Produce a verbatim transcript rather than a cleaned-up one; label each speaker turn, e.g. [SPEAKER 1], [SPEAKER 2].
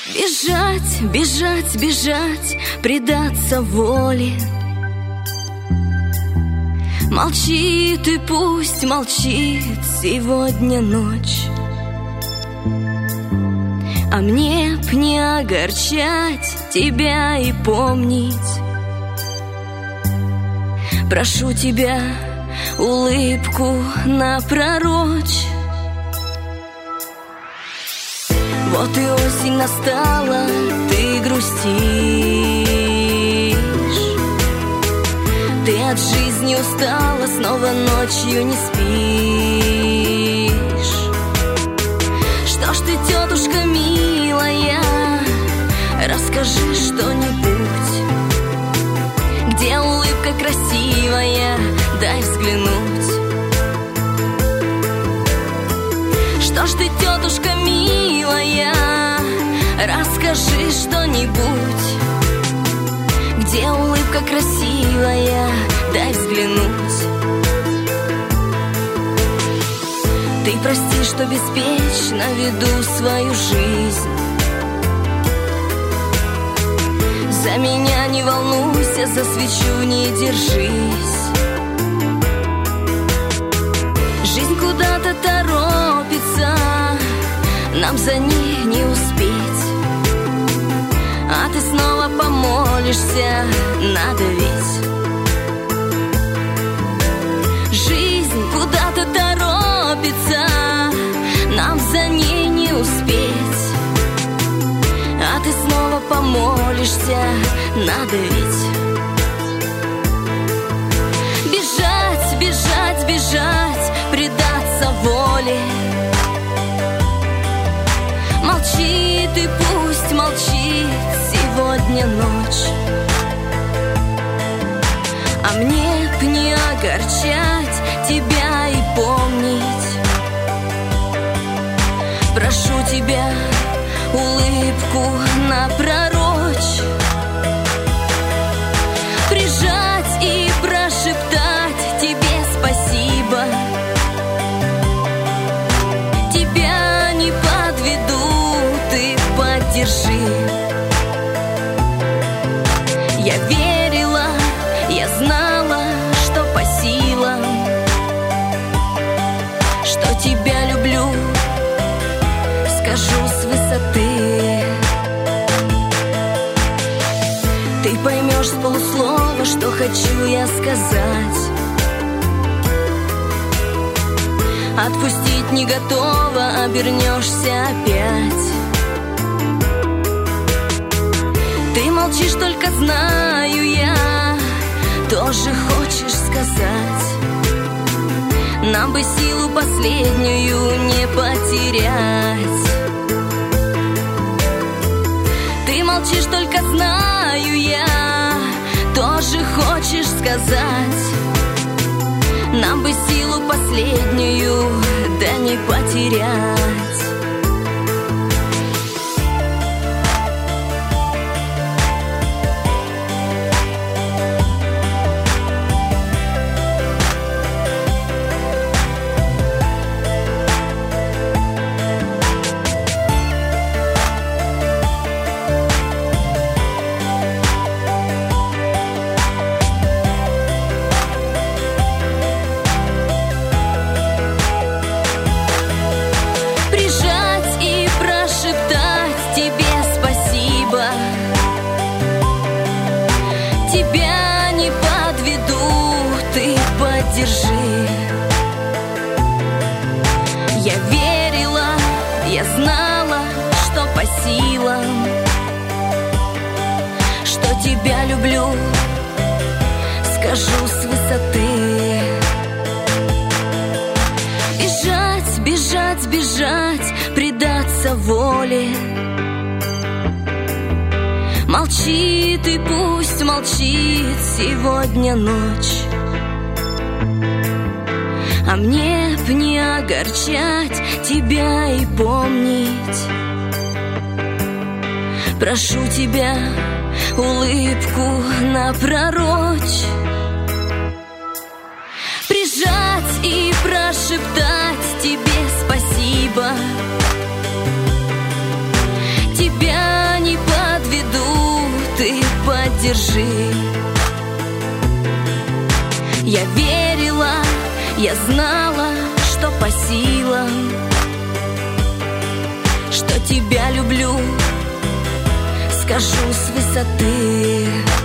[SPEAKER 1] Бежать, бежать, бежать, предаться воле. Молчит и пусть молчит сегодня ночь. А мне б не огорчать тебя и помнить. Прошу тебя, улыбку напророчь. Вот и осень настала, ты грустишь. Ты от жизни устала, снова ночью не спишь. Что ж ты, тетушка милая, расскажи что-нибудь. Где улыбка красивая, дай взглянуть. Что ж ты, тетушка милая, расскажи что-нибудь. Где улыбка красивая, дай взглянуть. Ты прости, что беспечно веду свою жизнь. За меня не волнуйся, за свечу не держись. Жизнь куда-то торопится, нам за ней не успеть. А ты снова помолишься, надо ведь. Жизнь куда-то торопится, нам за ней не успеть. А ты снова помолишься, надо ведь. Бежать, бежать, бежать, предаться воле. Молчит и пусть молчит сегодня ночь. А мне б не огорчать тебя и помнить. Прошу тебя, улыбку напророчь. Прижать и прошептать тебе спасибо. Тебя не подведу, ты поддержи. Я верила, я знала, что по силам, что тебя люблю, скажу с высоты. Ты поймешь с полуслова, что хочу я сказать. Отпустить не готова, обернешься опять. Ты молчишь, только знаю я, тоже хочешь сказать. Нам бы силу последнюю не потерять. Ты молчишь, только знаю я, тоже хочешь сказать. Нам бы силу последнюю, да не потерять. Тебя не подведу, ты поддержи. Я верила, я знала, что по силам, что тебя люблю, скажу с высоты. Бежать, бежать, бежать, предаться воле. Молчит и пусть молчит сегодня ночь. А мне б не огорчать тебя и помнить. Прошу тебя, улыбку напророчь. Прижать и прошептать тебе спасибо. Тебя держи. Я верила, я знала, что по силам, что тебя люблю, скажу с высоты.